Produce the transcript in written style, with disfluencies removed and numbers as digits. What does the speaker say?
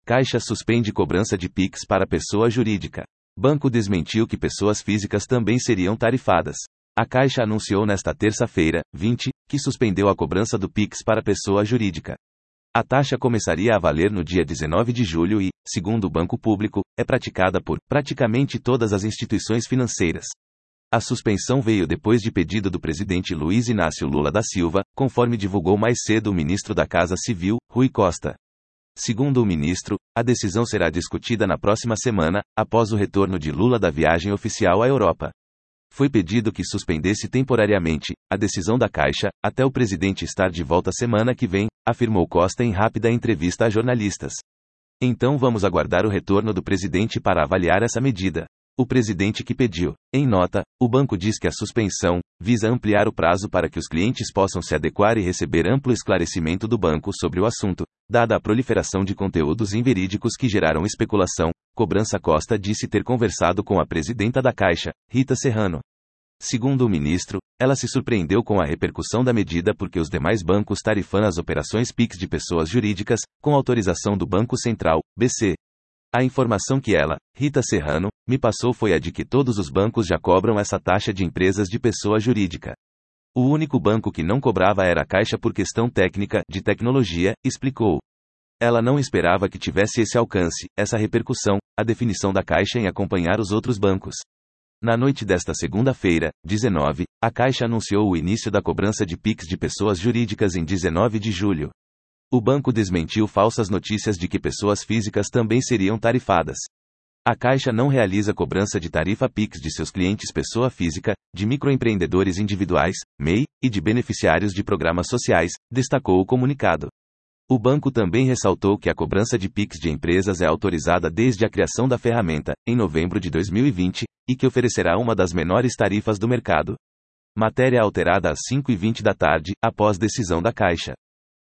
Caixa suspende cobrança de Pix para pessoa jurídica. Banco desmentiu que pessoas físicas também seriam tarifadas. A Caixa anunciou nesta terça-feira, 20, que suspendeu a cobrança do Pix para pessoa jurídica. A taxa começaria a valer no dia 19 de julho e, segundo o Banco Público, é praticada por praticamente todas as instituições financeiras. A suspensão veio depois de pedido do presidente Luiz Inácio Lula da Silva, conforme divulgou mais cedo o ministro da Casa Civil, Rui Costa. Segundo o ministro, a decisão será discutida na próxima semana, após o retorno de Lula da viagem oficial à Europa. Foi pedido que suspendesse temporariamente a decisão da Caixa, até o presidente estar de volta semana que vem, afirmou Costa em rápida entrevista a jornalistas. Então vamos aguardar o retorno do presidente para avaliar essa medida. O presidente que pediu. Em nota, o banco diz que a suspensão visa ampliar o prazo para que os clientes possam se adequar e receber amplo esclarecimento do banco sobre o assunto, dada a proliferação de conteúdos inverídicos que geraram especulação. Cobrança. Costa disse ter conversado com a presidenta da Caixa, Rita Serrano. Segundo o ministro, ela se surpreendeu com a repercussão da medida porque os demais bancos tarifam as operações Pix de pessoas jurídicas, com autorização do Banco Central, BC. A informação que ela, Rita Serrano, me passou foi a de que todos os bancos já cobram essa taxa de empresas de pessoa jurídica. O único banco que não cobrava era a Caixa por questão técnica, de tecnologia, explicou. Ela não esperava que tivesse esse alcance, essa repercussão, a definição da Caixa em acompanhar os outros bancos. Na noite desta segunda-feira, 19, a Caixa anunciou o início da cobrança de Pix de pessoas jurídicas em 19 de julho. O banco desmentiu falsas notícias de que pessoas físicas também seriam tarifadas. A Caixa não realiza cobrança de tarifa Pix de seus clientes pessoa física, de microempreendedores individuais, MEI, e de beneficiários de programas sociais, destacou o comunicado. O banco também ressaltou que a cobrança de Pix de empresas é autorizada desde a criação da ferramenta, em novembro de 2020, e que oferecerá uma das menores tarifas do mercado. Matéria alterada às 5h20 da tarde, após decisão da Caixa.